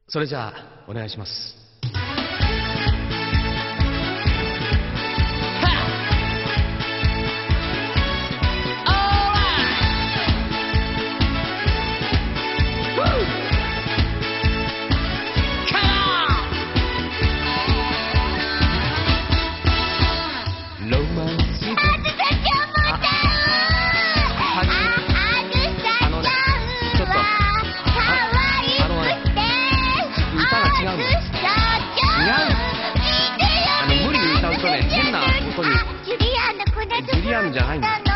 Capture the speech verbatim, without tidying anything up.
それじゃあお願いします。ジュリアンじゃないんだ。